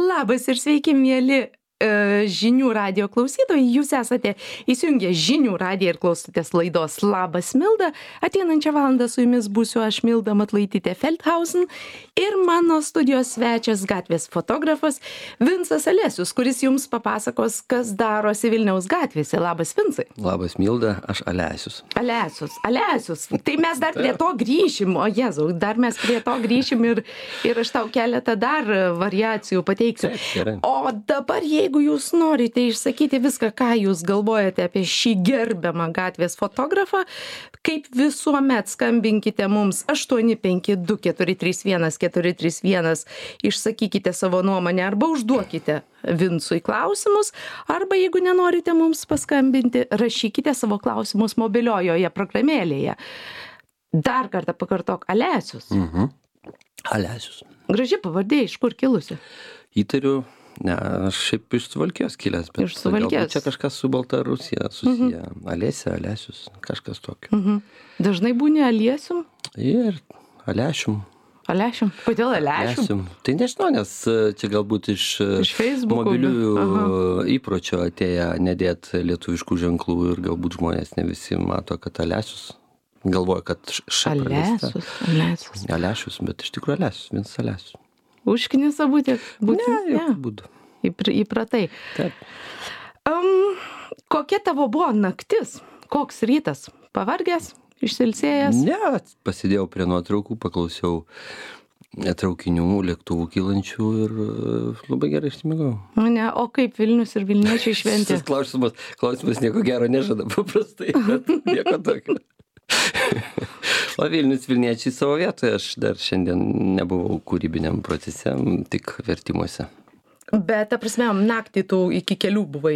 Labas ir sveiki, mėly žinių radijo klausytojai. Jūs esate įsijungę žinių radiją ir klausotės laidos Labas Milda. Ateinančią valandą su jumis būsiu aš, Milda Matlaitytė Feldhausen, ir mano studijos svečias, gatvės fotografas Vincas Alesius, kuris jums papasakos, kas darosi Vilniaus gatvėse. Labas, Vincai. Labas, Milda, aš Alesius. Alesius. Tai mes dar prie to grįšim, o Jėzau, dar mes prie to grįšim ir aš tau keletą dar variacijų pateiksiu. O dabar, jeigu jūs norite išsakyti viską, ką jūs galvojate apie šį gerbiamą gatvės fotografą, kaip visuomet skambinkite mums 852-431-431, išsakykite savo nuomonę arba užduokite Vincui klausimus, arba jeigu nenorite mums paskambinti, rašykite savo klausimus mobiliojoje programėlėje. Dar kartą pakartok, Alesius. Alesius. Graži pavardė, iš kur kilusi? Įtariu, ne, aš šiaip iš Suvalkijos kilęs, bet iš Suvalkijos. Čia kažkas su Baltarusija susiję. Alesė, Alesius, kažkas tokio. Dažnai būni Aliesium? Ir Alešium. Alešium? Kodėl Alešium? Tai nežinau, nes čia galbūt iš Facebook'o, mobiliųjų įpročio atėję nedėt lietuviškų ženklų ir galbūt žmonės ne visi mato, kad Alesius. Galvoja, kad Alesius, bet iš tikrųjų Alesius, Vincas Alesius. Užknisa būti? Ne, jokių būdų. Įpratai. Taip. Kokia tavo buvo naktis? Koks rytas? Pavargęs? Išsilsėjęs? Ne, pasidėjau prie nuotraukų, paklausiau traukinių, lėktuvų kylančių ir labai gerai išsimigau. Ne, o kaip Vilnius ir Vilniečiai šventė? Klausimas nieko gero nežada paprastai, bet nieko tokio. O Vilniečiai savo vietoje, aš dar šiandien nebuvau kūrybiniam procese, tik vertimuose. Bet, ta prasme, naktį tu iki kelių buvai?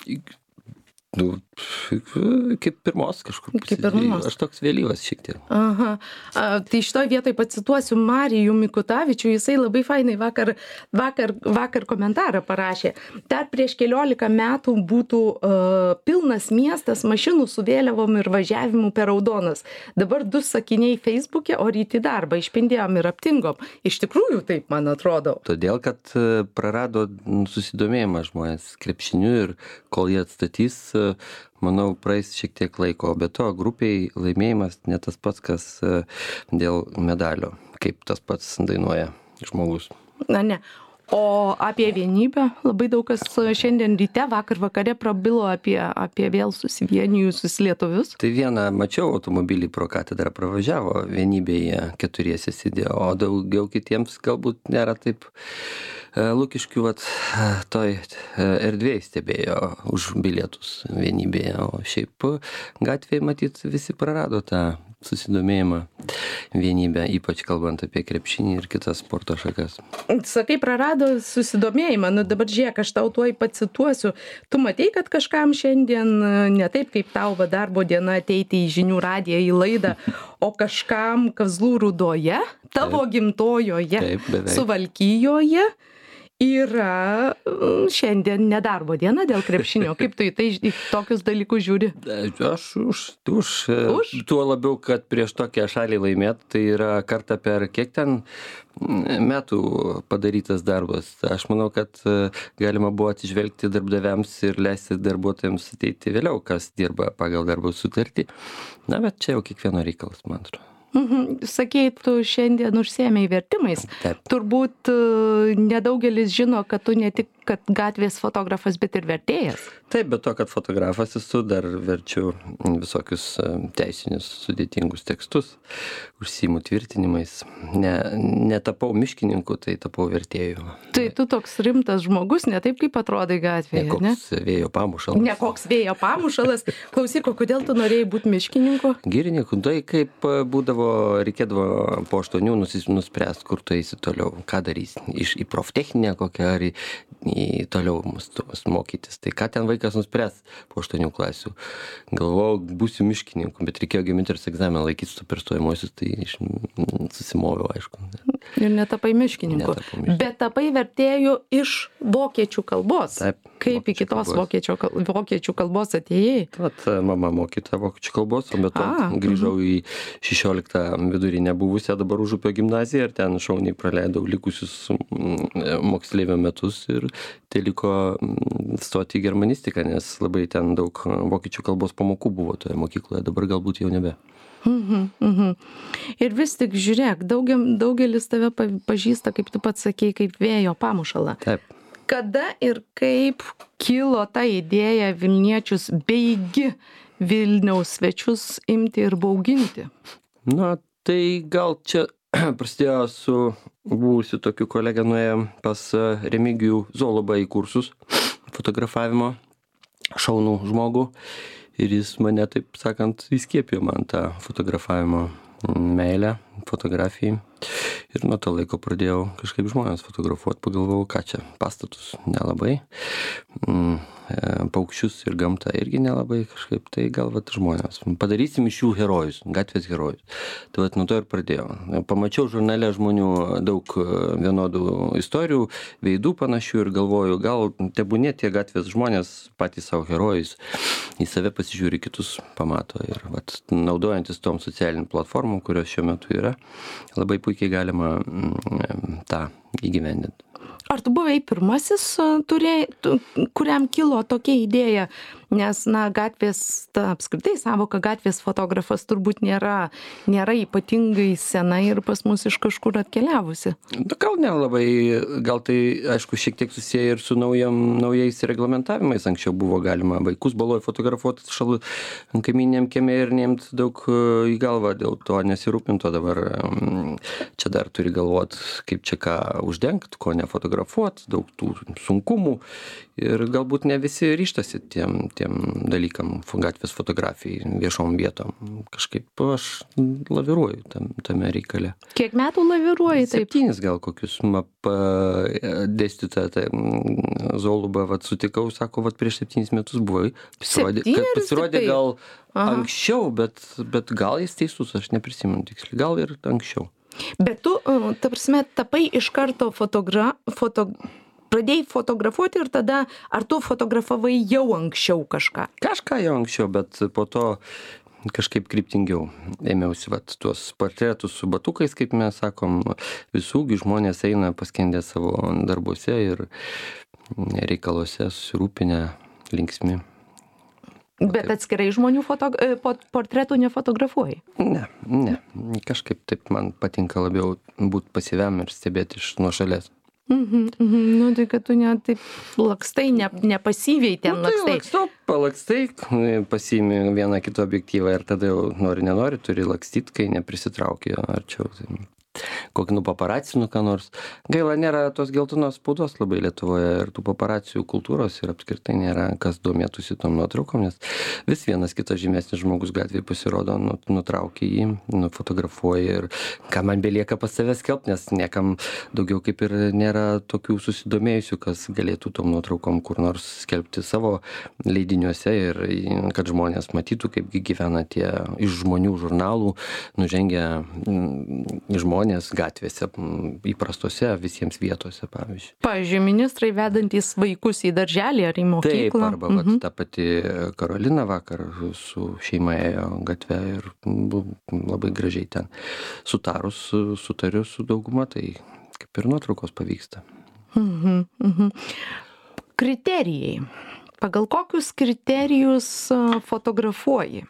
Kaip pirmos kažkur. Kaip pirmos. Aš toks vėlyvas šiek tiek. Aha. Tai šitoj vietoj pacituosiu Marijų Mikutavičių, jisai labai fainai vakar komentarą parašė. Dar prieš 14 metų būtų pilnas miestas mašinų su vėliavom ir važiavimu per raudonas. Dabar 2 sakiniai Facebook'e, o ryt į darbą išpindėjom ir aptingom. Iš tikrųjų taip, man atrodo. Todėl, kad prarado susidomėjimą žmonės krepšiniu ir kol jie atstatys, manau, praeis šiek tiek laiko, bet to grupiai laimėjimas ne tas pats, kas dėl medalio, kaip tas pats dainuoja žmogus. Na ne. O apie vienybę labai daug kas šiandien ryte, vakar vakare prabilo apie vėl susivienijusius lietuvius. Tai vieną mačiau automobilį pro katedrą pravažiavo, vienybėje 4 sėdėjo, o daugiau kitiems galbūt nėra taip. Lukiškių toj erdvėje stebėjo už bilietus vienybėje, o šiaip gatvėje matyt visi prarado tą susidomėjimą vienybę, ypač kalbant apie krepšinį ir kitas sporto šakas. Sakai, prarado susidomėjimą, nu dabar žiūrėk, aš tau tuoj pacituosiu. Tu matei, kad kažkam šiandien ne taip kaip tau darbo diena ateiti į žinių radiją į laidą, o kažkam Kazlų Rūdoje, tavo gimtojoje, Suvalkijoje, yra šiandien nedarbo diena dėl krepšinio. Kaip tu į tai tokius dalykus žiūri? Aš už? Tuo labiau, kad prieš tokią šalį laimėt, tai yra kartą per kiek ten metų padarytas darbas. Aš manau, kad galima buvo atsižvelgti darbdaviams ir leisti darbuotojams ateiti vėliau, kas dirba pagal darbo sutartį. Na, bet čia jau kiekvieno reikalas, man atrodo. Sakei, tu šiandien užsiėmei vertimais. Taip. Turbūt nedaugelis žino, kad tu ne tik kad gatvės fotografas, bet ir vertėjas. Taip, bet to, kad fotografas esu, dar verčiu visokius teisinius sudėtingus tekstus, užsiimu tvirtinimais. Netapau miškininku, tai tapau vertėju. Tai tu toks rimtas žmogus, ne taip kaip atrodai gatvėje, ne? Nekoks vėjo pamušalas. Nekoks vėjo pamušalas. Klausyk, kodėl tu norėjai būti miškininku? Girininku, tai kaip reikėdavo po 8 nuspręsti, kur tu eisi toliau, ką darysi. Į proftechninę kokią ar į toliau mokytis. Tai ką ten vaikas nuspręs po 8 klasių. Galvojau, būsiu miškininku, bet reikėjo geometrijos egzaminą laikyti su perstojimuosius, tai susimoviau, aišku. Ir netapai miškininku. Bet tapai vertėju iš vokiečių kalbos. Taip. Kaip iki tos vokiečių kalbos atėjai? Vat mama mokyta vokiečių kalbos, o be to grįžau į 16 vidurinę buvusią dabar Užupio gimnaziją ir ten šauniai praleidau likusius moksleivio metus ir tai liko stoti į germanistiką, nes labai ten daug vokiečių kalbos pamokų buvo toje mokykloje, dabar galbūt jau nebe. Ir vis tik žiūrėk, daugelis tave pažįsta, kaip tu pats sakei, kaip vėjo pamušalą. Taip. Kada ir kaip kilo ta idėja Vilniečius beigi Vilniaus svečius imti ir bauginti? Na, tai gal čia prasidėjo su buvusiu tokiu kolega, nuėjom pas Remigijų Zolubą į kursus fotografavimo, šaunų žmogų. Ir jis mane, taip sakant, įskiepijo man tą fotografavimo meilę, fotografijai. Ir nuo to laiko pradėjau kažkaip žmonės fotografuoti, pagalvojau, ką čia, pastatus nelabai, paukščius ir gamtą irgi nelabai kažkaip, tai gal vat žmonės. Padarysim iš jų herojus, gatvės herojus. Tai vat nuo to ir pradėjau. Pamačiau žurnale žmonių daug vienodų istorijų, veidų panašių ir galvoju, gal tebūnė tie gatvės žmonės patys savo herojus, į save pasižiūri, kitus pamato. Ir vat naudojantis tom socialinių platformų, kurios šiuo metu yra, labai puikiai galima tą įgyvendinti. Ar tu buvai pirmasis, kuriam kilo tokia idėja? Nes, gatvės, apskritai savoka gatvės fotografas turbūt nėra ypatingai sena ir pas mus iš kažkur atkeliavusi. Gal nelabai, gal tai, aišku, šiek tiek susiję ir su naujais reglamentavimais. Anksčiau buvo galima vaikus baloj fotografuoti kaimyniniam kieme ir neimti daug į galvą, dėl to nesirūpinto. Dabar čia dar turi galvoti, kaip čia ką uždengti, ko nefotografuoti, daug tų sunkumų. Ir galbūt ne visi ryštasi tiem dalykam, gatvės fotografijai, viešom vietom. Kažkaip aš laviruoju tame reikale. Kiek metų laviruoji? 7 gal kokius dėstytoją Zolubą sutikau, sako, prieš 7 metus buvai. Pasirodė gal anksčiau, bet gal jis teisus, aš neprisimenu tiksliai, gal ir anksčiau. Bet tu, ta prasme, tapai iš karto pradėjai fotografuoti ir tada, ar tu fotografavai jau anksčiau kažką? Kažką jau anksčiau, bet po to kažkaip kryptingiau ėmiausi tuos portretus su batukais, kaip mes sakom, visųgi žmonės eina paskendę savo darbuose ir reikaluose, susirūpinę, linksmi. Bet atskirai žmonių portretų nefotografuoji? Ne. Kažkaip taip man patinka labiau būti pasyviam ir stebėti iš nuošalės. Nu, tai kad tu taip lakstai, nepasyviai ten lakstai. Palakstai, pasiimi vieną kitą objektyvą ir tada jau nenori, turi lakstyti, kai neprisitraukia arčiau. Kokį paparacinų, ką nors. Gaila, nėra tos geltonos spaudos labai Lietuvoje ir tų paparacijų kultūros ir apskritai nėra, kas domėtųsi tom nuotraukom, nes vis vienas kitas žymesnis žmogus gatvėje pasirodo, nutraukia jį, nufotografuoja ir ką man belieka pas save skelbti, nes niekam daugiau kaip ir nėra tokių susidomėjusių, kas galėtų tom nuotraukom kur nors skelbti savo leidiniuose ir kad žmonės matytų, kaip gyvena tie iš žmonių žurnalų nužengę žmonės gatvėse, įprastose visiems vietose, pavyzdžiui. Pavyzdžiui, ministrai vedantys vaikus į darželį ar į mokyklą. Taip, arba ta pati Karolina vakar su šeima ėjo gatvę ir labai gražiai ten sutariu su dauguma, tai kaip ir nuotraukos pavyksta. Kriterijai. Pagal kokius kriterijus fotografuoji?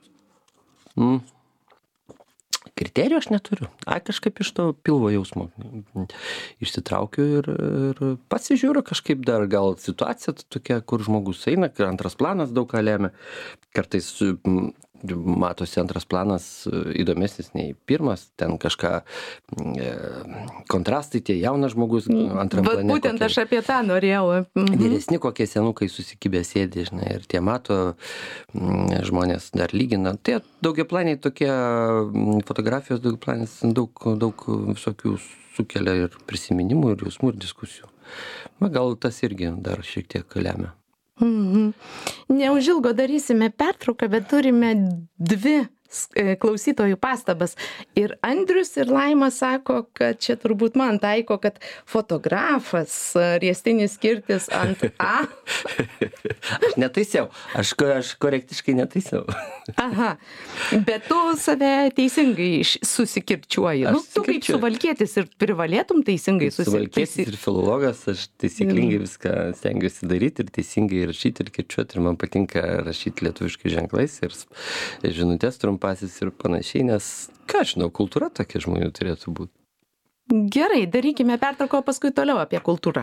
Kriterijų aš neturiu. Kažkaip iš to pilvo jausmo išsitraukiu ir pasižiūriu kažkaip dar gal situacija tokia, kur žmogus eina, antras planas daug ką lemia. Kartais matosi antras planas įdomesnis nei pirmas, ten kažką kontrastai, tie jaunas žmogus antram plane. Būtent aš apie tą norėjau. Vyresni kokie senukai susikibę sėdi, žinai, ir tie mato žmonės dar lygina. Tie daugiaplaniai tokie fotografijos daugiaplanės daug visokių sukelia ir prisiminimų, ir jausmų, ir diskusijų. Gal tas irgi dar šiek tiek lemia. Neužilgo darysime pertrauką, bet turime 2 klausytojų pastabas. Ir Andrius ir Laima sako, kad čia turbūt man taiko, kad fotografas, riestinis kirtis ant A. Aš netaisiau, aš korektiškai netaisiau. Aha, bet tu save teisingai susikirčiuoji. Nu, tu kaip suvalkietis ir privalėtum teisingai suvalkietis ir filologas, aš taisyklingai viską stengiuosi daryti ir teisingai rašyti ir kirčiuoti. Ir man patinka rašyti lietuviškai ženklais ir žinutės trumpasis ir panašiai, nes, ką žinau, kultūra tokia žmonių turėtų būti. Gerai, darykime pertrauką, paskui toliau apie kultūrą.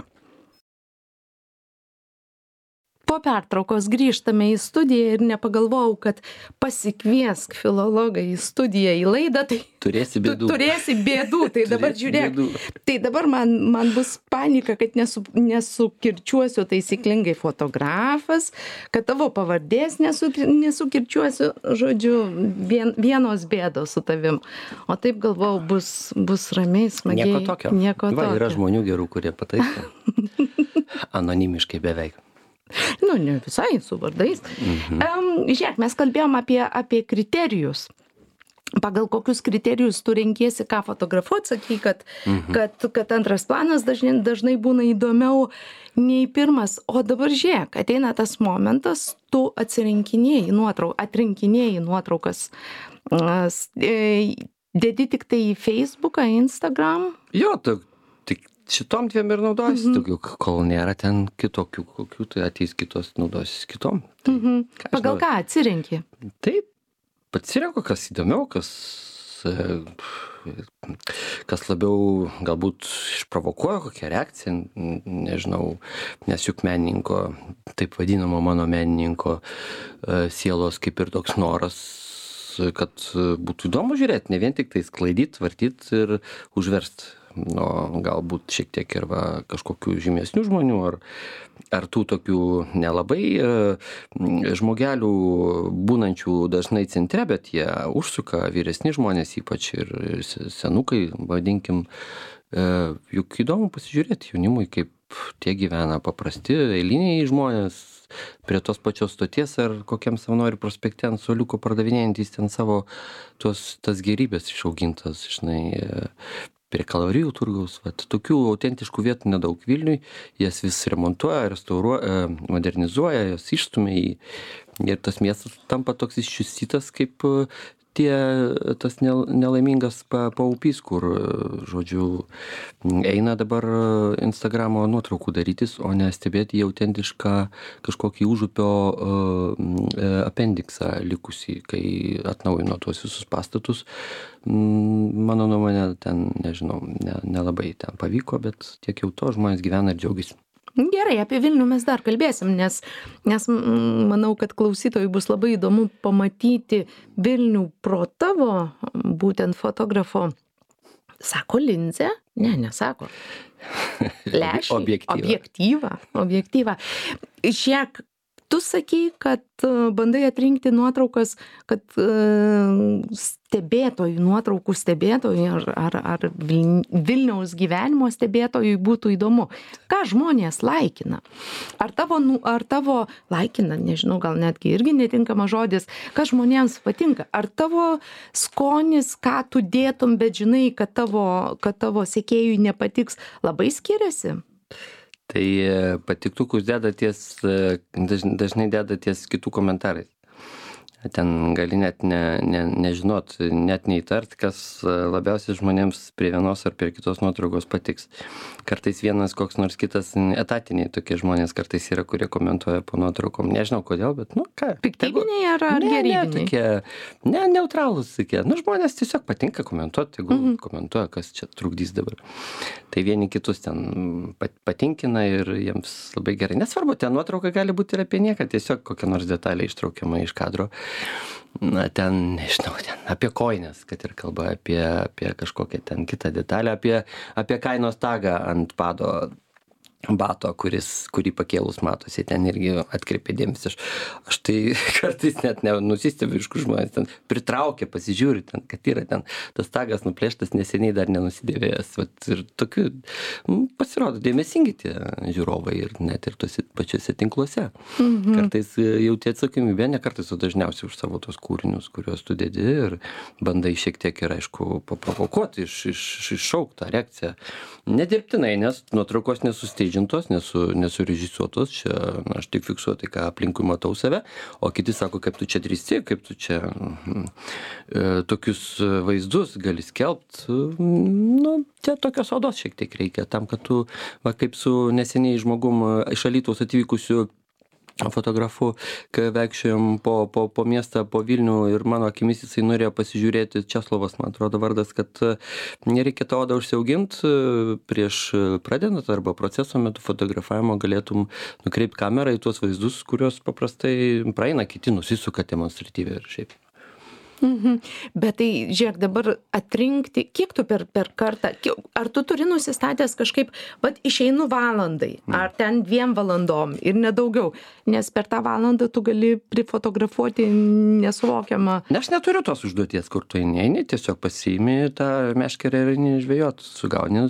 Po pertraukos grįžtame į studiją ir nepagalvojau, kad pasikviesk filologą į studiją, į laidą, tai turėsi bėdų. Turėsi bėdų, tai dabar žiūrėk. Tai dabar man bus panika, kad nesukirčiuosiu taisyklingai fotografas, kad tavo pavardės nesukirčiuosiu, žodžiu, vienos bėdos su tavim. O taip galvojau, bus ramiai, smagiai. Nieko tokio. Va, yra žmonių gerų, kurie pataiso. Anonimiškai beveik. Nu, ne visai, su vardais. Žiūrėk, mes kalbėjom apie kriterijus. Pagal kokius kriterijus tu renkiesi, ką fotografuoti, sakai, kad antras planas dažnai būna įdomiau nei pirmas. O dabar žiūrėk, ateina tas momentas, tu atrinkinėji nuotraukas. Dedi tik tai į Facebooką, Instagram? Jo, tik šitom dviem ir naudojasi, daugiau, kol nėra ten kitokių, kokių, tai ateis kitos, naudosis kitom. Pagal ką atsirenki? Taip, atsirenku, kas įdomiau, kas labiau galbūt išprovokuoja kokią reakciją, nežinau, nes juk menininko, taip vadinamo mano menininko sielos kaip ir toks noras, kad būtų įdomu žiūrėti, ne vien tik tai sklaidyt, vartyt ir užverst. Galbūt šiek tiek ir kažkokių žymesnių žmonių, ar tų tokių nelabai žmogelių būnančių dažnai centre, bet jie užsuka, vyresni žmonės, ypač ir senukai, vadinkim, juk įdomu pasižiūrėti jaunimui, kaip tie gyvena paprasti, eiliniai žmonės, prie tos pačios stoties ar kokiam Savanorių prospekte ant suoliuko pardavinėjantys ten savo tas gerybės išaugintas, žinai, prie Kalavirijų turgaus, tokių autentiškų vietų nedaug Vilniui, jas vis remontuoja, restauruoja, modernizuoja, jas išstumia ir tas miestas tampa toks iščiustytas kaip tas nelaimingas paupys, kur, žodžiu, eina dabar Instagramo nuotraukų darytis, o ne stebėti į autentišką kažkokį užupio apendiksą likusį, kai atnaujino tuos visus pastatus. Mano nuomonė, ten, nežinau, nelabai ten pavyko, bet tiek jau to žmonės gyvena ir džiaugiasi. Gerai, apie Vilnių mes dar kalbėsim, nes manau, kad klausytojui bus labai įdomu pamatyti Vilnių pro tavo, būtent fotografo, sako linzę? Ne, nesako. Lęšį? Objektyvą. Žiūrėk, tu sakei, kad bandai atrinkti nuotraukas, kad nuotraukų stebėtojui ar Vilniaus gyvenimo stebėtojui būtų įdomu. Ką žmonės laikina? Ar tavo laikina, nežinau, gal netgi irgi netinkamas žodis, kas žmonėms patinka? Ar tavo skonis, ką tu dėtum, bet žinai, kad tavo sekėjui nepatiks, labai skiriasi? Tai patiktukus dažnai deda ties kitų komentarais. Ten gali net nežinot, net neįtart, kas labiausiai žmonėms prie vienos ar prie kitos nuotraukos patiks. Kartais vienas koks nors kitas etatiniai tokie žmonės kartais yra, kurie komentuoja po nuotraukom. Nežinau kodėl, bet ką. Piktybiniai ar gerybiniai? Ne, neutralūs tokie. Žmonės tiesiog patinka komentuoti, jeigu komentuoja, kas čia trukdys dabar. Tai vieni kitus ten patinkina ir jiems labai gerai. Nesvarbu, ten nuotrauka gali būti ir apie nieką, tiesiog kokia nors detalė ištraukiama iš kadro. Ten, nežinau, apie kojines, kad ir kalba apie kažkokią ten kitą detalę, apie kainos tagą ant pado bato, kurį pakėlus matosi, ten irgi atkreipia dėmesį. Aš tai kartais net nenusistebiu, iš kur žmonės ten pritraukia, pasižiūri, ten, kad yra ten tas tagas nuplėštas, neseniai dar nenusidėvėjęs. Vat, ir tokių pasirodo dėmesingi tie žiūrovai ir net ir tuose pačiuose tinkluose. Kartais jauti atsakomybę, ne kartais, o dažniausiai už savo tos kūrinius, kuriuos tu dedi ir bandai šiek tiek ir, aišku, paprovokuoti, iššaukt tą reakciją. Nedirbtinai, nes nuotraukos nesusteidžintos, nesurežisuotos, čia aš tik fiksuoju tai, ką aplinkui matau save, o kiti sako, kaip tu čia drįsti, kaip tu čia tokius vaizdus gali skelbt. Čia tokios odos šiek tiek reikia, tam, kad tu, kaip su neseniai žmogum iš Alytaus atvykusiu fotografu, kai vaikščiojom po miestą, po Vilnių ir mano akimis jisai norėjo pasižiūrėti, Česlovas, man atrodo vardas, kad nereikia tą odą užsiaugint prieš pradedant arba proceso metu fotografavimo galėtum nukreipti kamerą į tuos vaizdus, kuriuos paprastai praeina, kiti nusisuka demonstratyviai ir šiaip. Bet tai, žiūrėk, dabar atrinkti, kiek tu per kartą, ar tu turi nusistatęs kažkaip, išeinu valandai, ar ten 2 valandom ir nedaugiau, nes per tą valandą tu gali prifotografuoti nesuvokiamą. Aš neturiu tos užduoties, kur tu eini, tiesiog pasiimi tą meškerę ir eini žvejot, sugauni,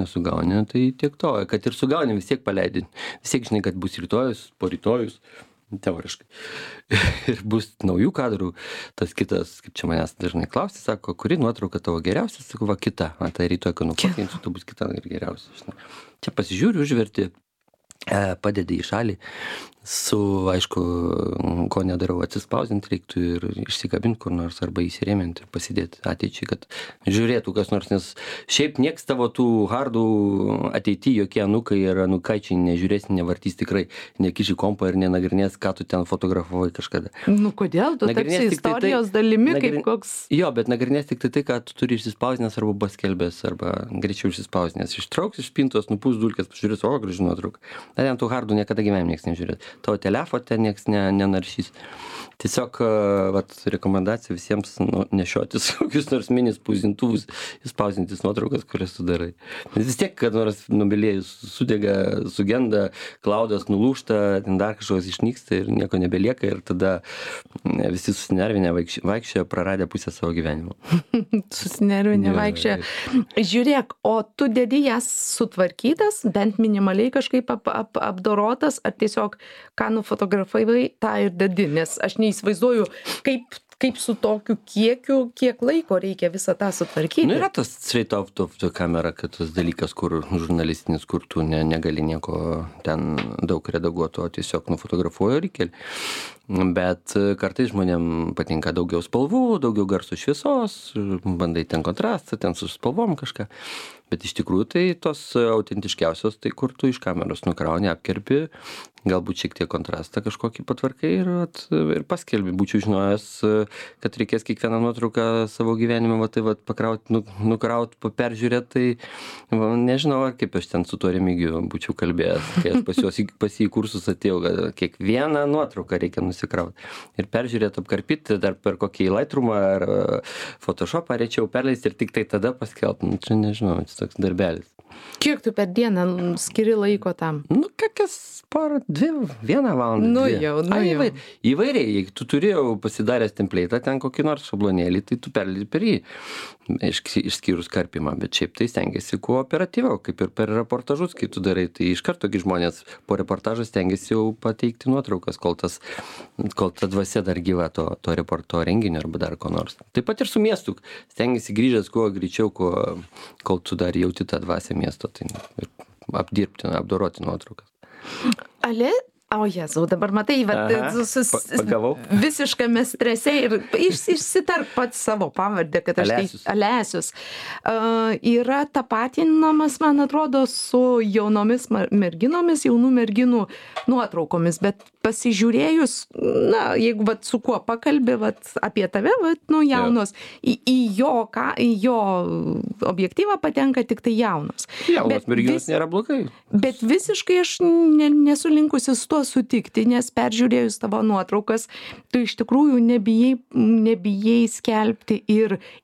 tai tiek to, kad ir sugauni vis tiek paleidi, vis tiek žinai, kad bus rytojus, po rytojus. Teoriškai. Ir bus naujų kadrų. Tas kitas, kaip čia manęs dažnai klausia, sako, kuri nuotrauka tavo geriausia, sako, va kita. Tai rytoj, kai nufotinsiu, tu bus kita ir geriausia. Čia pasižiūriu, užverti, padedi į šalį. Aišku, ko nedarau, atsispausdinti reiktų ir išsikabinti kur nors arba įsirėminti ir pasidėti ateičiai, kad žiūrėtų kas nors, nes šiaip nieks tavo tų hardų ateityje jokie anukai ir anukaičiai nežiūrės, nevartys tikrai, nekiši kompą ir nenagrinės, ką tu ten fotografavai kažkada. Kodėl? Tu tapsi istorijos dalimi kaip koks... Jo, bet nagrinės tik tai, ką tu turi išsispausdinęs arba paskelbęs, arba greičiau išsispausdinęs. Ištrauks iš spintos, nupūs dulkės, pažiūrės, o, graži nuotrauka. Ten tų hardų niekada gyvenime nieks nežiūrės. Tavo telefoną ten nieks nenaršys. Tiesiog rekomendacija visiems nešiotis kokius nors mini spausdintuvus, spausdintis nuotraukas, kurias tu darai. Nes vis tiek, kad nors nubilėjus sudega, sugenda, klaudas nulūžta, ten dar kažkoks išnyksta ir nieko nebelieka ir tada visi susinervinę vaikščioja, praradę pusę savo gyvenimo. Susinervinę vaikščioja. Žiūrėk, o tu dedi jas sutvarkytas, bent minimaliai kažkaip apdorotas, ar tiesiog ką nufotografavai, tą ir dedi, nes aš neįsivaizduoju, kaip su tokiu kiekiu, kiek laiko reikia visą tą sutvarkyti. Yra tas straight out of the camera, kad tas dalykas, kur žurnalistinis, kur tu negali nieko ten daug redaguoti, o tiesiog nufotografuoji ir įkeli. Bet kartais žmonėm patinka daugiau spalvų, daugiau garso šviesos, bandai ten kontrastą, ten su spalvom kažką. Bet iš tikrųjų tai tos autentiškiausios, tai kur tu iš kameros nukrauni, apkerpi, galbūt šiek tiek kontrastą kažkokį patvarkai ir paskelbi. Būčiau žinojęs, kad reikės kiekvieną nuotrauką savo gyvenime pakrauti, nukrauti, peržiūrėti, tai nežinau, kaip aš ten su tuo Remigiu būčiau kalbėjęs, kai aš pas jį kursus atėjau, kad kiekvieną nuotrauką reikia nusikrauti. Ir peržiūrėti, apkarpyti, dar per kokį Lightroomą ar Photoshopą rečiau perleisti ir tik tai tada paskelbti. Čia nežinau, čia toks darbelis. Kiek tu per dieną skiri laiko tam? Kokias porą, 1 valandą. Jau. Įvairiai, jeigu tu turėjau pasidaręs template'ą, ten kokį nors šablonėlį, tai tu perleidi per jį, išskyrus karpimą, bet šiaip tai stengiasi kuo operatyviau, kaip ir per reportažus, kai tu darai, tai iš karto žmonės po reportažo stengiasi jau pateikti nuotraukas, kol ta dvasia dar gyva to reporto renginio arba dar ko nors. Taip pat ir su miestu, stengiasi grįžęs kuo greičiau, kol tu dar jauti tą dvasią miesto, tai apdirbti, apdoroti nuotraukas. O Jėzau, dabar matai, pagavau. Visiškame strese ir išsitark pats savo pavardę, kad aš Alesius. Yra tapatinamas, man atrodo, su jaunomis merginomis, jaunų merginų nuotraukomis, bet pasižiūrėjus, jeigu su kuo pakalbė apie tave, jaunos, į jo objektyvą patenka tik tai jaunos. Jaunos merginos nėra blogai. Bet visiškai aš nesu linkusi su tuo sutikti, nes peržiūrėjus tavo nuotraukas, tu iš tikrųjų nebijai skelbti ir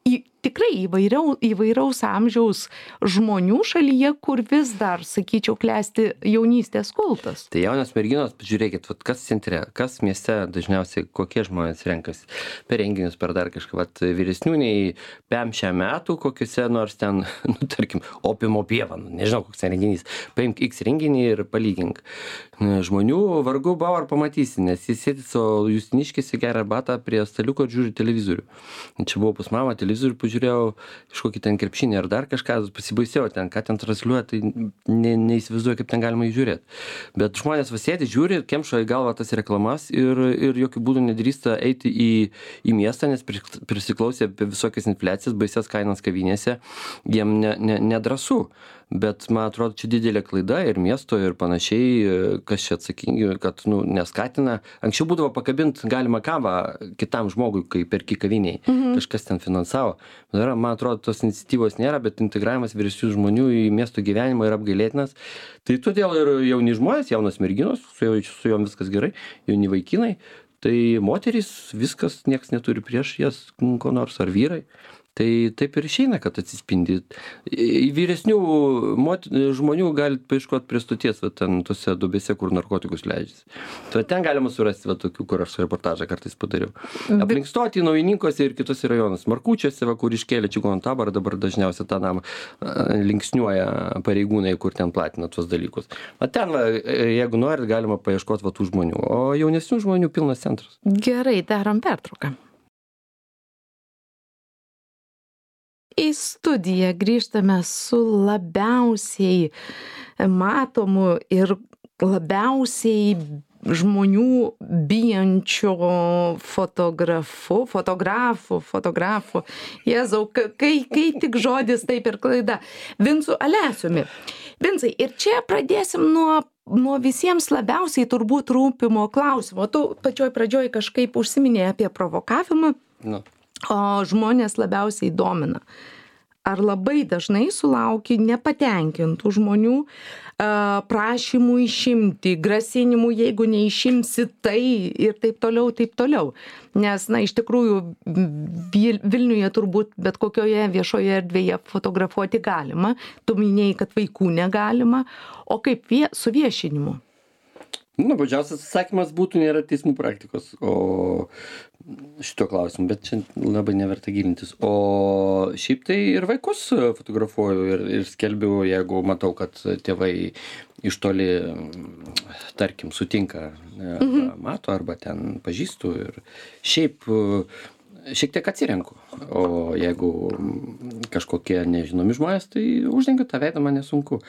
tikrai įvairaus amžiaus žmonių šalyje, kur vis dar, sakyčiau, klesti jaunystės kultas. Tai jaunos merginos, žiūrėkit, vat, kas centre, kas mieste dažniausiai, kokie žmonės renkasi per renginius, per dar kažką, vat, vyresnių nei 5 metų, kokiuose nors ten, nu, tarkim, opimo pieva, nežinau, koks ten renginys, paimk X renginį ir palygink. Žmonių vargu bau ar pamatysi, nes jis sėdi savo justiniškėse, geria arbatą prie staliuko ir žiūri televizorių. Čia buvau pas mamą, televizorių pažiūrėjau, kažkokį ten krepšinį ar dar kažką, pasibaisėjau ten, ką ten transliuoja, tai neįsivaizduoju, kaip ten galima įžiūrėti. Bet žmonės vasėdi, žiūri, kemšo į galvą tas reklamas ir jokių būdų nedrįsta eiti į miestą, nes prisiklausė apie visokias infliacijas, baisias kainas kavinėse, jiem nedrąsu. Bet man atrodo, čia didelė klaida ir miesto ir panašiai, kas čia atsakingi, kad neskatina. Anksčiau būdavo pakabint galima kavą kitam žmogui, kai perki kaviniai. Kažkas ten finansavo. Man atrodo, tos iniciatyvos nėra, bet integravimas vyresnių žmonių į miesto gyvenimą yra apgailėtinas. Tai todėl ir jauni žmonės, jaunos merginos, su jom viskas gerai, jauni vaikinai. Tai moterys, viskas, nieks neturi prieš jas, ko nors, ar vyrai. Tai taip ir išeina, kad atsispindi. Vyresnių žmonių galit paieškoti prie stoties, va, ten tose duobėse, kur narkotikus leidžiasi. Tai ten galima surasti va, tokių, kur aš reportažą kartais padariau. Aplink stotį, Naujininkose ir kitose rajonuose. Markučiuose, va, kur iškėlė Čigonų taborą, dabar dažniausiai tą namą linksniuoja pareigūnai, kur ten platina tuos dalykus. O ten, va, jeigu norit, galima paieškoti va, tų žmonių. O jaunesnių žmonių pilnas centras. Gerai, darom pertrauką. Į studiją grįžtame su labiausiai matomu ir labiausiai žmonių bijančiu fotografu. Jėzau, kai tik žodis, taip ir klaida. Vincu Alesiumi. Vincai, ir čia pradėsim nuo visiems labiausiai turbūt rūpimo klausimo. Tu pačioj pradžioj kažkaip užsiminėjai apie provokavimą. Nu. O žmonės labiausiai domina. Ar labai dažnai sulauki nepatenkintų žmonių prašymų išimti, grasinimų, jeigu neišimsi tai ir taip toliau. Nes, iš tikrųjų, Vilniuje turbūt bet kokioje viešoje erdvėje fotografuoti galima. Tu minėjai, kad vaikų negalima. O kaip su viešinimu? Baudžiausias atsakymas būtų nėra teismų praktikos, o šito klausimu, bet čia labai neverta gilintis. O šiaip tai ir vaikus fotografuoju ir skelbiu, jeigu matau, kad tėvai iš toli, tarkim, sutinka, mato arba ten pažįstu ir šiaip šiek tiek atsirenku. O jeigu kažkokie nežinomi žmonės, tai uždengiu tą veidą, man nesunku.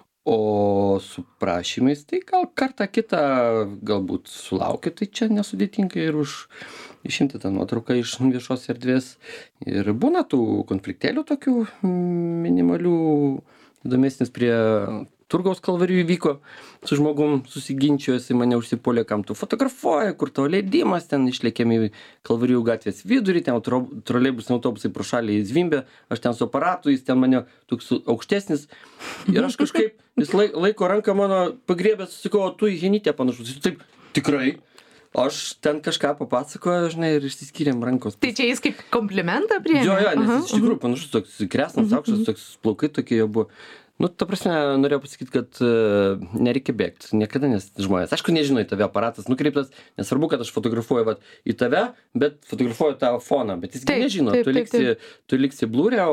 O su prašymais, tai gal kartą kitą galbūt sulaukiu, tai čia nesudėtinga ir išimti tą nuotrauką iš viešos erdvės. Ir būna tų konfliktėlių tokių minimalių, įdomesnis prie Turgaus Kalvarijų įvyko, su žmogum susiginčijosi, mane užsipuolė, kam tu fotografuoji, kur tavo leidimas, ten išlėkėm į Kalvarijų gatvės vidurį, ten troleibusai, autobusai pro šalį zvimbė, aš ten su aparatu, jis ten mane toks aukštesnis ir aš kažkaip, jis laiko ranką mano pagriebęs, susikau, tu į Henytę panašus, jis taip, tikrai. Aš ten kažką papasakoju, žinai, ir išsiskyrėm rankos. Tai čia jis kaip komplimentą priėmė? Jo, nes jis iš tikrųjų panašus, toks kresnas, aukštas, toks plaukai tokie jo buvo. Ta prasme, norėjau pasakyti, kad nereikia bėgti, niekada, nes žmonės, aišku, nežino, į tave aparatas nukreiptas, nesvarbu, kad aš fotografuoju į tave, bet fotografuoju tą foną, bet jis nežino, tu liksi blūrė,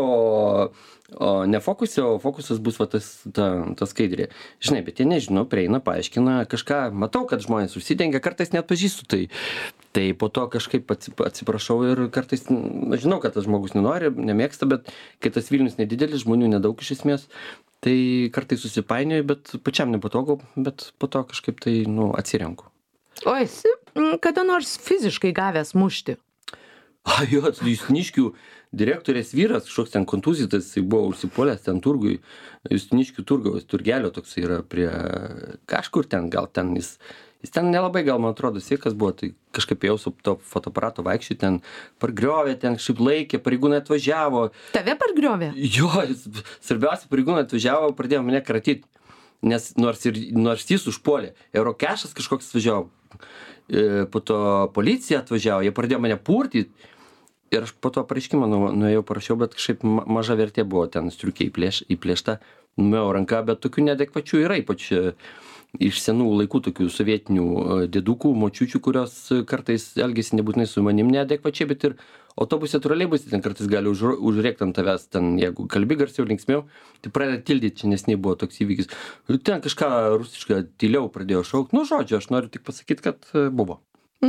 o ne fokusė, o fokusas bus ta skaidrė. Žinai, bet jie nežino, prieina, paaiškina, kažką, matau, kad žmonės užsidengia, kartais net pažįstu, tai po to kažkaip atsiprašau ir kartais, žinau, kad tas žmogus nenori, nemėgsta, bet kai tas Vilnius nedidelis, žmonių nedaug iš esmės, tai kartais susipainioju, bet pačiam nepatogu, bet po to kažkaip tai, atsirenku. O esi kada nors fiziškai gavęs mušti? Jo, Justiniškių direktorės vyras, kažkoks ten kontuzitas, jisai buvo užsipuolęs ten turgui, Justiniškių turgelio toks yra prie kažkur ten, gal ten jis ten nelabai, gal man atrodo, sveikas buvo, tai kažkaip jau su to fotoaparato vaikščiai ten pargriovė, ten kažkaip laikė, pareigūnai atvažiavo. Tave pargriovė? Jo, svarbiausia, pareigūnai atvažiavo, pradėjo mane kratyti, nes nors jis užpuolė, Eurokešas kažkoks atvažiavo, po to policija atvažiavo, jie pradėjo mane purtyti, Ir aš po to pareiškimą nuėjau parašiau, bet kažkaip maža vertė buvo ten striukė įplėšta, nuėjau ranką, bet tokių neadekvačių yra, ypač iš senų laikų tokių sovietinių dėdukų, močiučių, kurios kartais elgėsi nebūtinai su manim neadekvačiai, bet ir autobuse, troleibuse ten kartais gali užrėkti ant tavęs, ten jeigu kalbi garsiau, linksmiau, tai pradeda tildyti, čia nesnei buvo toks įvykis. Ten kažką rusišką tyliau pradėjo šaukti, nu žodžiu, aš noriu tik pasakyti, kad buvo.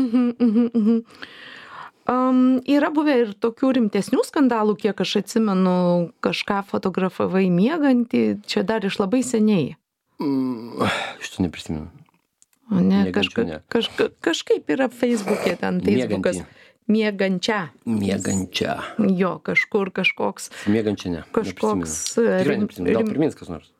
Yra buvę ir tokių rimtesnių skandalų, kiek aš atsimenu, kažką fotografavai miegantį, čia dar iš labai seniai. Šitą neprisimenu. Ne, kažkaip yra Facebook'e ten, Facebookas. Miegančią. Jo, kažkur kažkoks. Miegančią ne. Kažkoks. Tikrai neprisimenu, gal primins kas nors.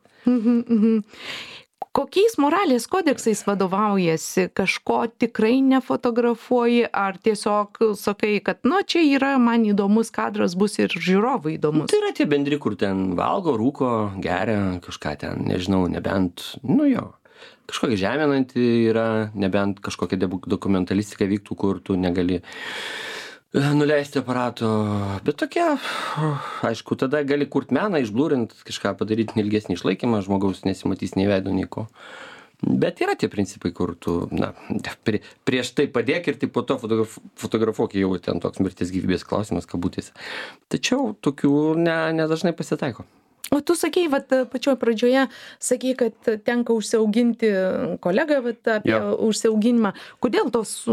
Kokiais moralės kodeksais vadovaujasi? Kažko tikrai nefotografuoji, ar tiesiog sakai, kad čia yra man įdomus kadras, bus ir žiūrovui įdomus? Tai yra tie bendri, kur ten valgo, rūko, geria, kažką ten, nežinau, nebent, kažkokia žeminanti yra, nebent kažkokia dokumentalistika vyktų, kur tu negali nuleisti aparato, bet tokia, aišku, tada gali kurt meną, išblūrint, kažką padaryti ilgesnį išlaikymą, žmogaus nesimatys nei veido, nei ko. Bet yra tie principai, kur tu, prieš tai padėk ir tai po to fotografuok, jau ten toks mirties gyvybės klausimas, kabutėse. Tačiau tokių nedažnai pasitaiko. O tu sakei, pačioj pradžioje, sakei, kad tenka užsiauginti kolegą, apie užsiauginimą. Kodėl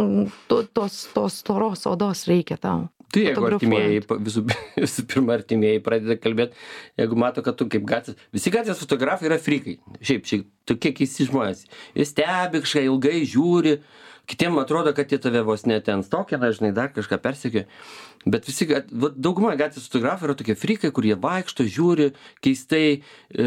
tos storos odos reikia tau? Tai jeigu artimieji, visų pirma artimieji pradeda kalbėti, jeigu mato, kad tu kaip gatvės, visi gatvės fotografai yra frikai. Šiaip tokie keisti žmonės. Jie stebi kažką ilgai, žiūri, kitiem atrodo, kad jie tave vos ne ten stokina, žinai, dar kažką persekioja. Bet visi, dauguma gatvės fotografai yra tokie frikai, kur jie vaikšto, žiūri, keistai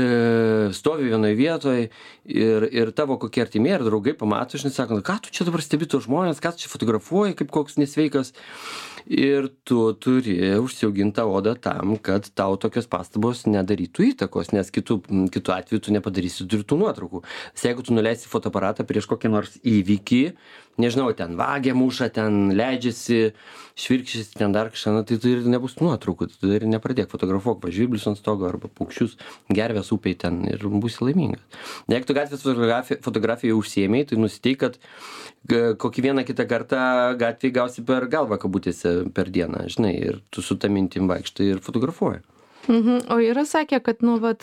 stovi vienoje vietoje ir tavo kokie artimieji ir draugai pamato, žinai, sako, ką tu čia dabar stebi tos žmonės, ką tu čia fotografuoji, kaip koks nesveikas. Ir tu turi užsiauginti tą odą tam, kad tau tokios pastabos nedarytų įtakos, nes kitu atveju tu nepadarysi tų nuotraukų. Jeigu tu nuleisi fotoaparatą prieš kokį nors įvykį, nežinau, ten vagia muša, ten leidžiasi, švirkščiasi, ten dar kažką, tai tu ir nebus nuotraukų, tu ir nepradėk fotografuok žvirblius ant stogo arba paukščius, gervės upėj ten ir būsi laimingas. Jeigu tu gatvės fotografiją užsiėmei, tai nusiteik, kad kokį vieną kitą kartą gatvėj gausi per galvą kabutėse per dieną, žinai, ir tu su ta mintim vaikštai ir fotografuoji. O yra sakę, kad,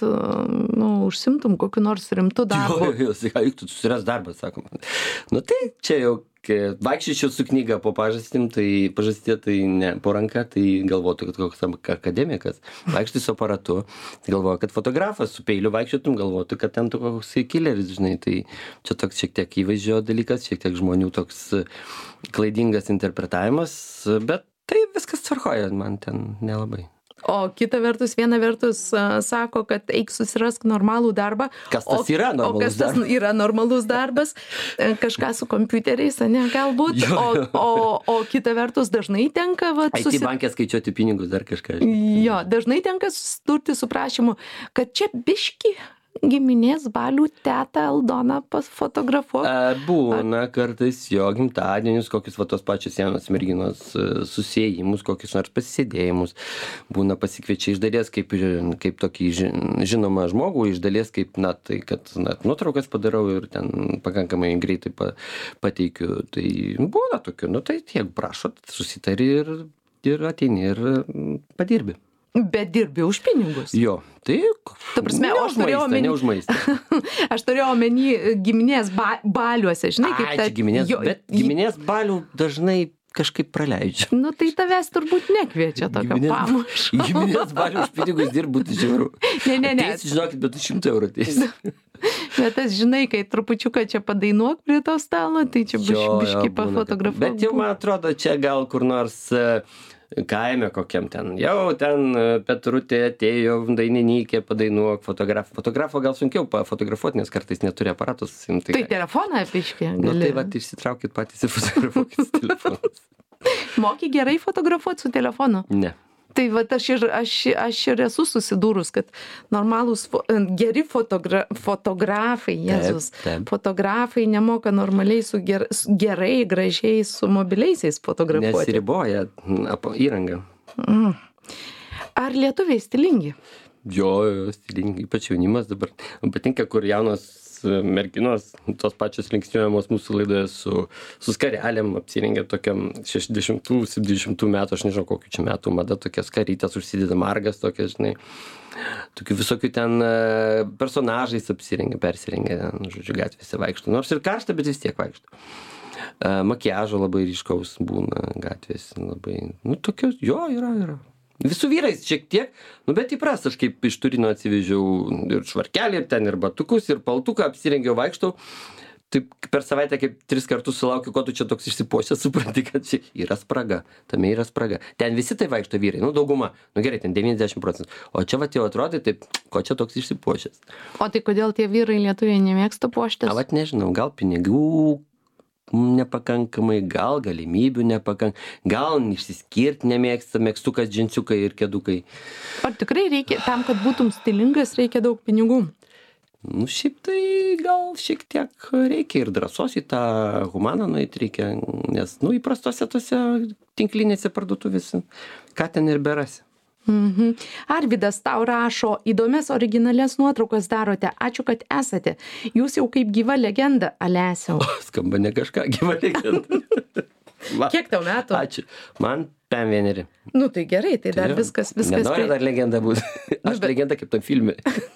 užsimtum kokiu nors rimtu darbu. Jo, tu susiras darbą, sakom. Tai čia jau, vaikščiačiau su knyga po pažastim, tai pažastė, tai ne po ranka, tai galvotų, kad koks akademikas. Vaikštai su aparatu, tai galvoju, kad fotografas su peiliu vaikščiotum, galvotų, kad ten koks killeris, žinai, tai čia toks šiek tiek įvaizdžio dalykas, šiek tiek žmonių toks klaidingas interpretavimas, bet tai viskas tvarkoja, man ten nelabai. O viena vertus sako, kad eik susirask normalų darbą. Kas tas yra normalus darbas? O kas tas yra normalus darbas? Kažką su kompiuteriais, ne, galbūt. O kita vertus dažnai tenka... IT bankė skaičiuoti pinigus, dar kažką. Jo, dažnai tenka susidurti su prašymu, kad čia biški giminės balių tetą Aldoną fotografuok. Būna kartais jo gimtadienius, kokius tos pačios jaunos merginos susiejimus, kokius nors pasisėdėjimus. Būna pasikviečia iš dalies kaip tokį žinomą žmogų, iš dalies kaip, tai kad nuotraukas padarau ir ten pakankamai greitai pateikiu. Tai būna tokių, tai jeigu prašot, susitari ir ateini ir padirbi. Bet dirbi už pinigus. Jo, tai prasme, ne už maistą. Aš turėjau omeny giminės baliuose, žinai, kaip čia giminės, bet giminės balių dažnai kažkaip praleidžia. Tai tavęs turbūt nekviečia tokio pamušo. Giminės balių už pinigus dirbu, tai žiūrų. Ne. Teisi, žinokit, bet 100 eurų teisi. Bet aš žinai, kai trupučiuką čia padainuok prie to stalo, tai čia biški pafotografuok. Bet jau man atrodo, čia gal kur nors kaime kokiam ten. Jau ten Petrutė atėjo, dainininkė, padainuok, fotografo gal sunkiau pafotografuoti, nes kartais neturi aparatus. Tai telefoną apiškė. Tai išsitraukit patys ir fotografuokit su telefonus. Moki gerai fotografuoti su telefonu? Ne. Tai vat aš ir esu susidūrus, kad normalūs, geri fotografai, Jėzus, fotografai nemoka normaliai gerai, gražiai su mobiliaisiais fotografuoti. Nesiriboja įranga. Ar lietuviai stilingi? Jo, stilingi, ypač jaunimas dabar. Man patinka, kur jaunos merginos, tos pačios linksniuojamos mūsų laidoje su skarelėm apsirengia tokiam 60-70 metų, aš nežinau, kokiu čia metų mada, tokias skarytės užsideda margas, tokia, žinai, tokių visokių ten personažais persirengia, žodžiu, gatvėse vaikšto. Nors ir karšta, bet vis tiek vaikšto. Makiažo labai ryškaus būna gatvėse, labai, tokios, jo, yra. Visų vyrais šiek tiek, bet įpras, aš kaip iš Turino atsivežiau ir švarkelį, ir ten, ir batukus, ir paltuką apsirengiau, vaikštau. Taip per savaitę kaip 3 kartus sulaukiu, ko tu čia toks išsipuošęs, supranti, kad čia yra spraga, tame yra spraga. Ten visi tai vaikšto vyrai, dauguma, gerai, ten 90%. O čia vat jau atrodai taip, ko čia toks išsipuošęs. O tai kodėl tie vyrai lietuviai nemėgsta puoštis? Vat nežinau, gal pinigų nepakankamai, gal galimybių nepakankamai, gal išsiskirti nemėgsta, megztukas, džinsiukai ir kėdukai. Ar tikrai reikia, tam, kad būtum stilingas, reikia daug pinigų? Šiaip tai gal šiek tiek reikia ir drąsos į tą humaną nueiti reikia, nes, įprastose tose tinklinėse parduotuvėse, ką ten ir berasi. Arvydas tau rašo, įdomias originalias nuotraukas darote, ačiū, kad esate. Jūs jau kaip gyva legenda, Alesiau. Skamba ne kažką, gyva legenda. Kiek tau metų? Ačiū. Man 5 vieneri. Tai gerai, tai dar viskas. Nenori dar legenda būti. Aš legenda kaip tam filme.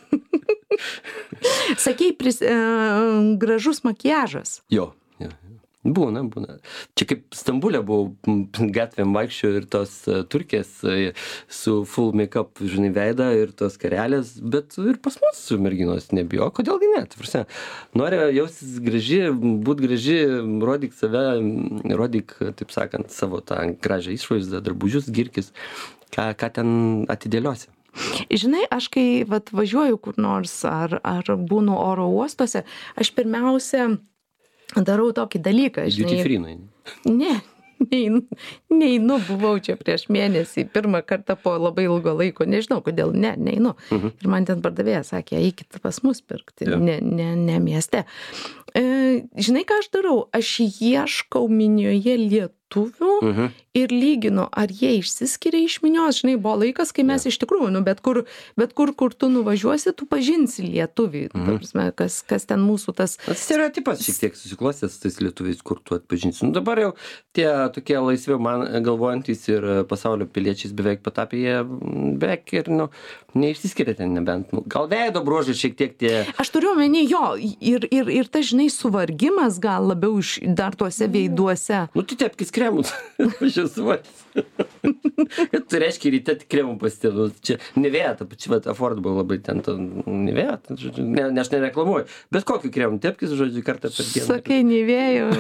Sakei, gražus makiažas. Jo. Būna. Čia kaip Stambulė buvau, gatvėm vaikščioju ir tos turkės su full make-up, žinai, veidą ir tos karelės, bet ir pas mus merginos nebijo, kodėlgi ne? Nori jausis graži, būt graži, rodyk save, rodyk, taip sakant, savo tą gražią išvaizdą, drabužius, girkis, ką ten atidėliosi. Žinai, aš kai važiuoju kur nors ar būnu oro uostuose, aš pirmiausia darau tokį dalyką, žinai. Duty free nueini? Ne, neinu, buvau čia prieš mėnesį, pirmą kartą po labai ilgo laiko, nežinau kodėl, neinu. Ir man ten pardavėjas sakė, eikit pas mus pirkti, ne mieste. Žinai, ką aš darau? Aš ieškau minioje lietuvių ir lyginu, ar jie išsiskiria iš minios. Žinai, buvo laikas, kai mes iš tikrųjų, bet kur tu nuvažiuosi, tu pažinsi lietuvį. Kas ten mūsų tas... Stereotipas šiek tiek susiklostęs tais lietuviais, kur tu atpažinsi. Dabar jau tie tokie laisviau man galvojantys ir pasaulio piliečiais beveik patapė, jie beveik ir, neišsiskiria ten nebent. Gal veido bruožai šiek tiek tie... Aš turiu omeny, jo, ir ta, žinai, suvargimas gal labiau dar tuose veiduose. Tai tepkis kremus, važiuosuotis. Tai reiškia, ryte tik kremų pasitėdu. Čia Nivea, ta pačia affordable labai ten, Nivea, žodžiu, ne, aš nereklamuoju. Bet kokį kremų tepkis, žodžiu, kartą per dieną. Sakai, Nivea.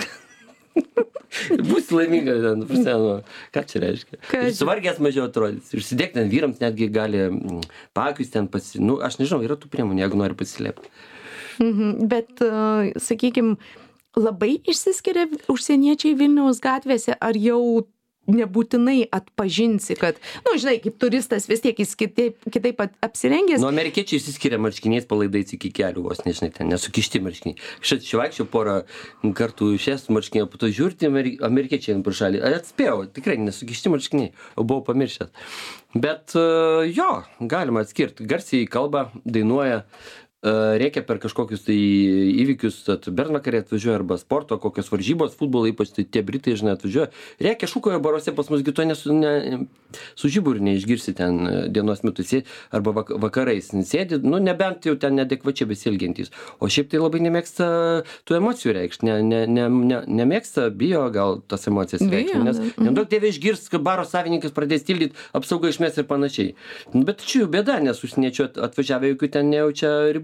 Būsi laiminga ten, ką čia reiškia? Suvargęs mažiau atrodys. Užsidėk ten vyrams netgi gali pakius ten aš nežinau, yra tų priemonių, jeigu nori pasislėpti. Bet, sakykime, labai išsiskiria užsieniečiai Vilniaus gatvėse, ar jau nebūtinai atpažinsi, kad, žinai, kaip turistas vis tiek jis kitaip apsirengęs. Amerikiečiai išsiskiria marškiniais palaidais iki kelių, vos nežinai, ten nesukišti marškiniai. Aš vaikščiau porą kartų išėjęs marškinio, po to žiūrti, amerikiečiai pro šalį. Atspėjau, tikrai nesukišti marškiniai, o buvau pamiršęs. Bet jo, galima atskirti. Garsiai kalba, dainuoja, reikia per kažkokius tai įvykius, bernvakarė atvažiuoja arba sporto, kokios varžybos, futbolo, ypač tai tie britai, žinai, atvažiuoja. Reikia šūkojo baruose, pas mus gito su žiburiu neišgirsi ten dienos metu arba vakarais sėdi, nebent jau ten neadekvačiai besielgiantys. O šiaip tai labai nemėgsta tų emocijų reikšti, nemėgsta, bijo gal tas emocijas reikšti, nes nedaug tėvė išgirs, kad baro savininkas pradės tildyti, apsauga išmės ir panašiai. Bet čia jų bėda, nes užsieniečių atvažiavę jokių ten nejaučia ribų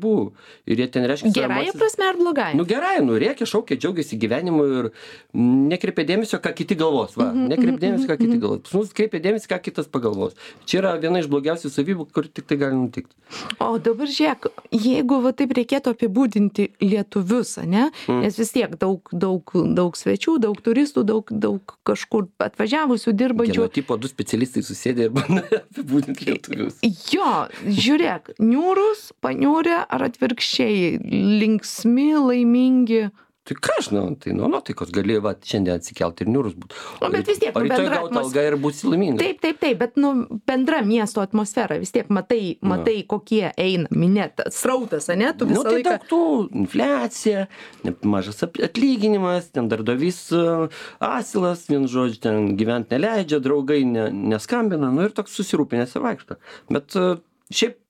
ribų. Ir jie ten reiškia... Gerąja prasme ar blogąja? Nu gerai, rėkia, šaukia, džiaugiasi gyvenimu ir nekreipia dėmesio, ką kiti galvos. Va, nekreipia dėmesio, ką kiti galvos. Pas mus kreipia dėmesio, ką kitas pagalvos. Čia yra viena iš blogiausių savybių, kur tik tai gali nutikti. O dabar žiūrėk, jeigu va taip reikėtų apibūdinti lietuvius, ne? Nes vis tiek daug svečių, daug turistų, daug kažkur atvažiavusių, dirbančių. Genotipo 2 specialistai susėdė ir bando apibūdinti lietuvius. Jo, žiūrėk, niūrus, paniurę ar atvirkščiai, linksmi, laimingi. Tai ką aš, tai nuo nuotaikos gali šiandien atsikelti ir niūrus būti. O bet vis tiek, o rytoj gauti algą ir būsi laimingas. Taip, bet bendra miesto atmosfera, vis tiek matai kokie eina minėt, srautas, ane, tu visą laiką. Tai daug tų, infliacija, mažas atlyginimas, ten darbdavys asilas, vienu žodžiu, ten gyventi neleidžia, draugai neskambina, ir toks susirūpinęs vaikšto. Bet šiaip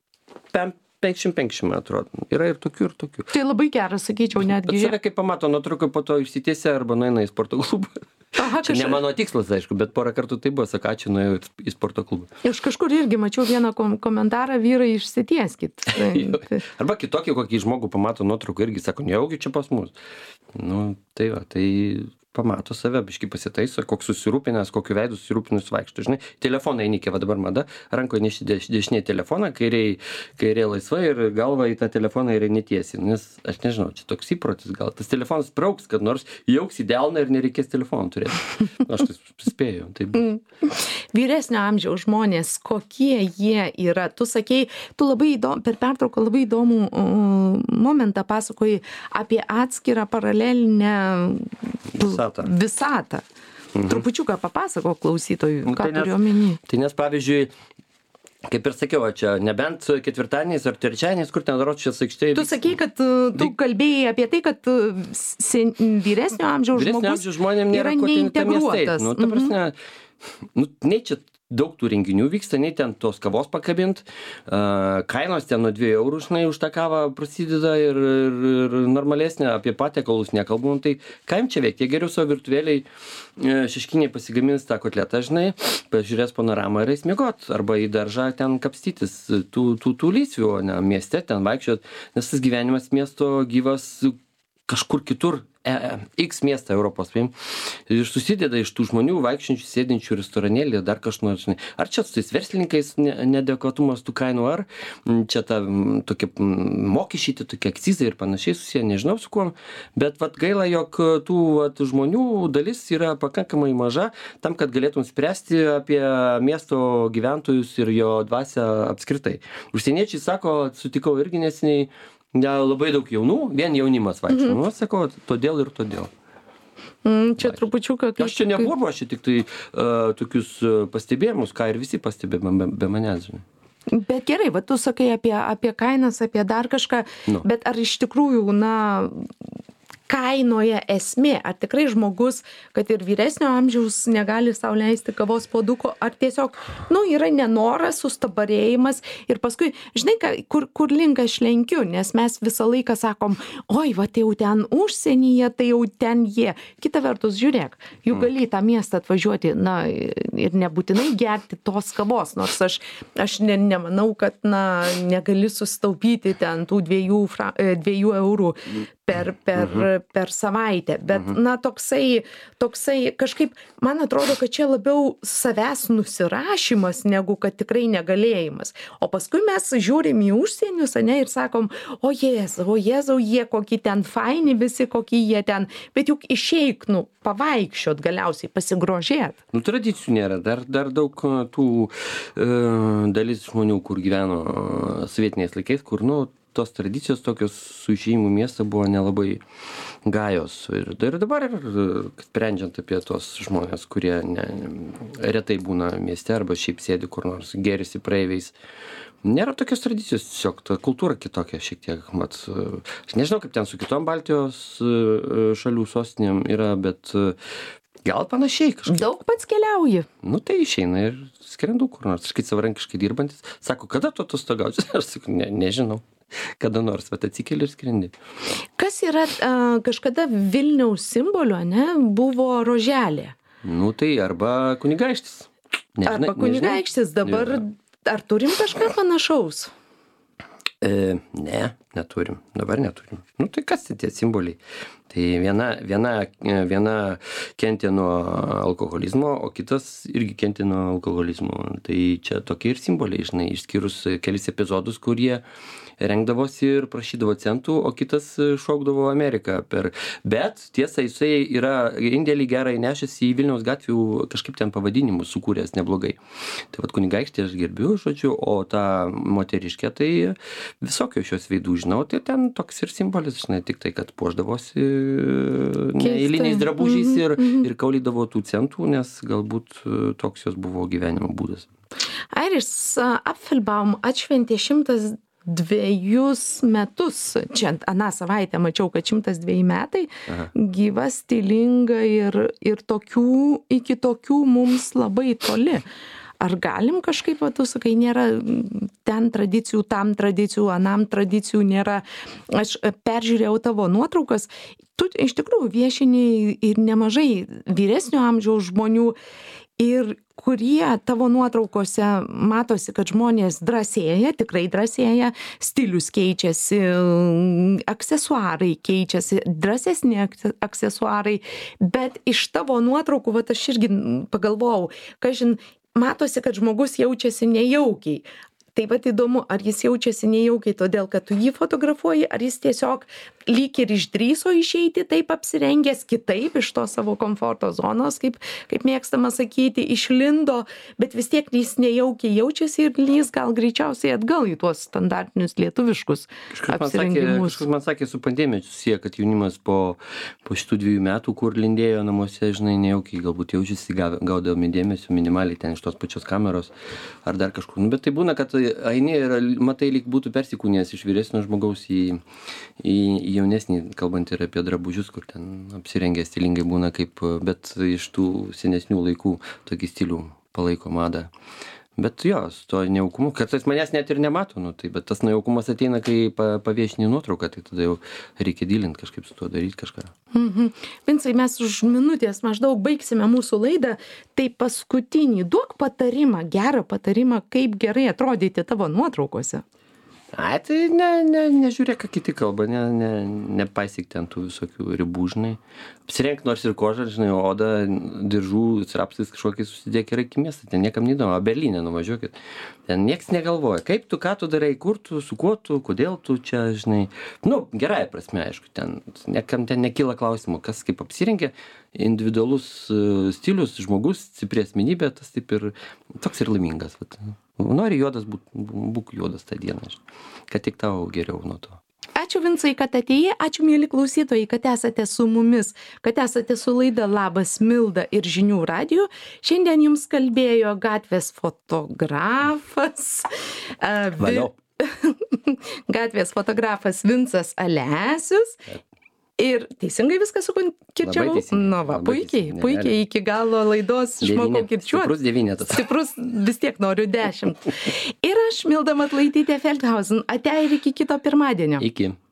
50 atrodo. Yra ir tokių. Tai labai geras, sakyčiau, netgi. Bet save, kai pamato nuotrauką, po to išsitiesia arba nueina į sporto klubą. Čia ne mano tikslas, aišku, bet porą kartų tai buvo, sako, ačiū, nuėjau į sporto klubą. Aš kažkur irgi mačiau vieną komentarą, vyrai, išsitieskit. Arba kitokį kokį žmogų pamato nuotrauką irgi, sako, nejaugi čia pas mus. Tai pamato save, biškį pasitaiso, koks susirūpinęs, kokiu veidu susirūpinus vaikšto. Žinai, telefoną įnikė, dabar mada, rankoje neši dešinė telefoną, kairė laisva ir galva į tą telefoną yra netiesi. Nes aš nežinau, čia toks įprotis, gal tas telefonas prauks, kad nors jauks į delną ir nereikės telefoną turėti. Aš tai spėjau. Vyresnio amžiaus žmonės, kokie jie yra? Tu sakei, per pertrauką labai įdomų momentą pasakoji apie atskirą paralelinę visatą. Trupučiuką papasako klausytojui, ką turiu omeny. Tai nes, pavyzdžiui, kaip ir sakiau, čia nebent ketvirtadieniais ar trečiadieniais, kur ten Rotušės aikštėje. Tu sakei, kad tu kalbėjai apie tai, kad vyresnio amžiaus žmonėm yra neintegruotas. Ta prasme, nei čia daug tų renginių vyksta, nei ten tos kavos pakabint, kainos ten nuo 2 eurų, žinai, už tą kavą prasideda ir normalesnė, apie patiekalus nekalbam, tai ką jam čia veikti, jie geriau savo virtuvėliai šeškiniai pasigamins tą kotletą, žinai, pažiūrės panoramą ir eis miegot, arba į daržą ten kapstytis tų lysvių, o ne mieste ten vaikščiot, nes tas gyvenimas miesto gyvas kažkur kitur, X miestą Europos, ir susideda iš tų žmonių vaikščiančių, sėdinčių restoranėlį, dar kažkur, žinai. Ar čia su tais verslininkais neadekvatumas tų kainų, ar čia ta tokie mokesčiai, tokie akcizai ir panašiai susiję, nežinau su kuom, bet gaila, jog tų žmonių dalis yra pakankamai maža tam, kad galėtum spręsti apie miesto gyventojus ir jo dvasią apskritai. Užsieniečiai sako, sutikau irgi neseniai, labai daug jaunų, vien jaunimas vaikšto. Sakau, todėl ir todėl. Čia trupučiuką... Aš čia nebuvo, aš čia tik tai tokius pastebėjimus, ką ir visi pastebėjome be manęs, žinai. Bet gerai, tu sakai apie kainas, apie dar kažką, bet ar iš tikrųjų, kainoje esmė, ar tikrai žmogus, kad ir vyresnio amžiaus negali sau leisti kavos puoduko, ar tiesiog, yra nenoras, sustabarėjimas ir paskui, žinai, kur link aš lenkiu, nes mes visą laiką sakom, oi, tai jau ten užsienyje, tai jau ten jie. Kita vertus, žiūrėk, juk gali į tą miestą atvažiuoti, ir nebūtinai gerti tos kavos, nors aš nemanau, kad, negali sustaupyti ten tų 2 eurų per savaitę, bet toksai kažkaip, man atrodo, kad čia labiau savęs nusirašymas, negu kad tikrai negalėjimas. O paskui mes žiūrim į užsienius, ir sakom, o Jėzau, jie kokie ten faini visi, kokie jie ten, bet juk išeik, pavaikščiot galiausiai, pasigrožėt. Tradicijų nėra, dar daug tų dalis žmonių, kur gyveno sovietiniais laikais, kur, tos tradicijos tokios su išėjimu miestą buvo nelabai gajos. Ir dabar, sprendžiant apie tos žmonės, kurie retai būna mieste arba šiaip sėdi kur nors gėrisi praeiviais, nėra tokios tradicijos, tiesiog ta kultūra kitokia šiek tiek. Aš nežinau, kaip ten su kitom Baltijos šalių sostinėm yra, bet gal panašiai kažkaip. Daug pats keliauji. Tai išeina ir skrendu kur nors. Aš kai savarankiškai dirbantis, sako, kada tu atostogausi? Aš sakau, nežinau. Kada nors, atsikeli ir skrendi. Kas yra kažkada Vilniaus simboliu, buvo roželė? Tai arba kunigaikštis. Arba kunigaikštis. Dabar ar turim kažką panašaus? Ne. Neturim. Dabar neturim. Nu tai kas tie simboliai? Tai viena kentė nuo alkoholizmo, o kitas irgi kentė nuo alkoholizmo. Tai čia tokie ir simboliai, žinai, išskyrus kelis epizodus, kurie rengdavosi ir prašydavo centų, o kitas šaukdavo Ameriką Bet tiesa, jisai yra indėlį gerai nešęs į Vilniaus gatvių kažkaip ten pavadinimus sukūręs neblogai. Tai vat kunigaikštį aš gerbiu, žodžiu, o tą moteriškę tai visokio šios veidų žinau, tai ten toks ir simbolis, žinai, tik tai, kad puošdavosi neeiliniais drabužiais ir kaulydavo tų centų, nes galbūt toks jos buvo gyvenimo būdas. Irish Apfelbaum atšventė 102 metus. Čia aną savaitę mačiau, kad 102 metai. Gyva, stilinga ir iki tokių mums labai toli. Ar galim kažkaip, tu sakai, nėra ten tradicijų, tam tradicijų, anam tradicijų nėra. Aš peržiūrėjau tavo nuotraukas. Tu iš tikrųjų viešini ir nemažai vyresnio amžiaus žmonių, ir kurie tavo nuotraukose matosi, kad žmonės drąsėja, tikrai drąsėja, stilius keičiasi, aksesuarai keičiasi, drąsesni aksesuarai, bet iš tavo nuotraukų, vat aš irgi pagalvojau, kažin, matosi, kad žmogus jaučiasi nejaukiai. Tai vat įdomu, ar jis jaučiasi nejaukiai todėl, kad tu jį fotografuoji, ar jis tiesiog lyg ir išdrįso išeiti taip apsirengęs kitaip iš to savo komforto zonos, kaip mėgstama sakyti, išlindo, bet vis tiek jis nejaukiai jaučiasi ir jis gal greičiausiai atgal į tuos standartinius lietuviškus apsirengimus. Kažkas man sakė, su pandemija susiję, kad jaunimas po šitų 2 metų, kur lindėjo namuose, žinai, nejaukiai galbūt jaučiasi, gaudami dėmesio minimaliai ten iš tos pačios kameros ar dar kažkur. Bet tai būna, kad eini ir matai, lyg būtų persikūnėjęs iš vyresnio žmogaus į jaunesnį, kalbant ir apie drabužius, kur ten apsirengę stilingai būna bet iš tų senesnių laikų tokį stilių palaiko madą. Bet jo, su to nejaukumu, kartais manęs net ir nemato, bet tas nejaukumas ateina, kai paviešini nuotrauką, tai tada jau reikia dylinti kažkaip su tuo daryti kažką. Vincai, mes už minutės maždaug baigsime mūsų laidą, tai paskutinį duok patarimą, gerą patarimą, kaip gerai atrodyti tavo nuotraukose. Tai nežiūrėk, ką kiti kalba, nepaisyk ten tų visokių ribų, žinai. Apsirenk nors ir kožą, žinai, odą, diržų, rapsais kažkokiai susidėk ir iki miestą, ten niekam neįdomu, o Berlyne nuvažiuokit. Ten nieks negalvoja, ką tu darai, kur tu, su kuo tu, kodėl tu čia, žinai. Gerai prasme, aišku, niekam ten nekyla klausimų, kas kaip apsirengė, individualus stilius, žmogus, stipri asmenybė, tas taip ir toks ir laimingas. Nori juodas, būk juodas tą dieną, kad tik tau geriau nuo to. Ačiū Vincai, kad atėjai, ačiū mėly klausytojai, kad esate su mumis, kad esate su laida Labas Milda ir Žinių radiju. Šiandien jums kalbėjo gatvės fotografas, gatvės fotografas Vincas Alesius. Ir teisingai viską sukirčiavau? Puikiai, iki galo laidos išmokau kirčiuoti. Stiprus 9. Stiprus vis tiek noriu 10. Ir aš, Milda Matlaitytė Feldhausen, ate ir iki kito pirmadienio. Iki.